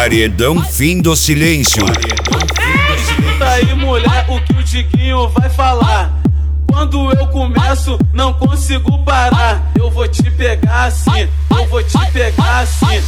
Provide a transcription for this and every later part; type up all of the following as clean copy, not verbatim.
Paredão Fim do Silêncio. Escuta aí, mulher, o que o Diguinho vai falar. Quando eu começo, não consigo parar. Eu vou te pegar assim, eu vou te pegar assim.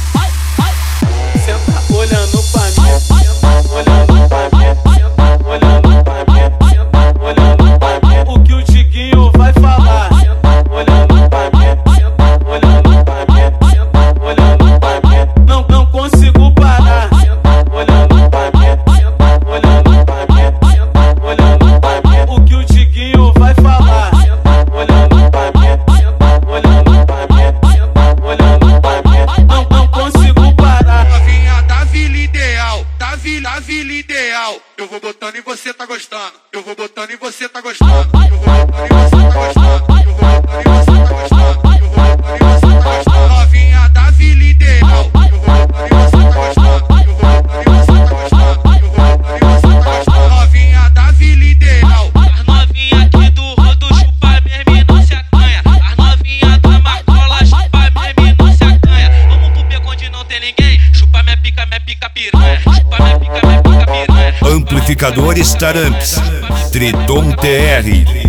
Senta olhando pra mim, senta olhando pra mim, senta olhando pra mim, senta olhando pra mim. O que o Diguinho vai falar. Senta olhando pra mim, senta olhando pra mim, senta olhando pra mim. Não consigo parar. Senta olhando pra mim, senta olhando pra mim, senta olhando pra mim. O que o Diguinho vai falar. Senta olhando pra mim, senta olhando pra mim, senta olhando pra mim. Não consigo parar. Novinha da vila ideal, da vila ideal. Eu vou botando e você tá gostando. Eu vou botando e você tá gostando. Eu vou botando e você tá gostando. Eu vou botando e você tá gostando. Eu vou botando e você tá gostando. Novinha da vila ideal. Eu vou botando e você tá gostando. Eu vou botando e você tá gostando. Eu vou botando e você tá gostando. Novinha da vila ideal. As novinha aqui do rodo chupa mesmo e não se acanha. As novinha da Marcola chupa mesmo e não se acanha. Vamos pro beco onde não tem ninguém. Chupa minha pica piranha. Chupa minha pica piranha. Amplificadores Taramps, Triton TR.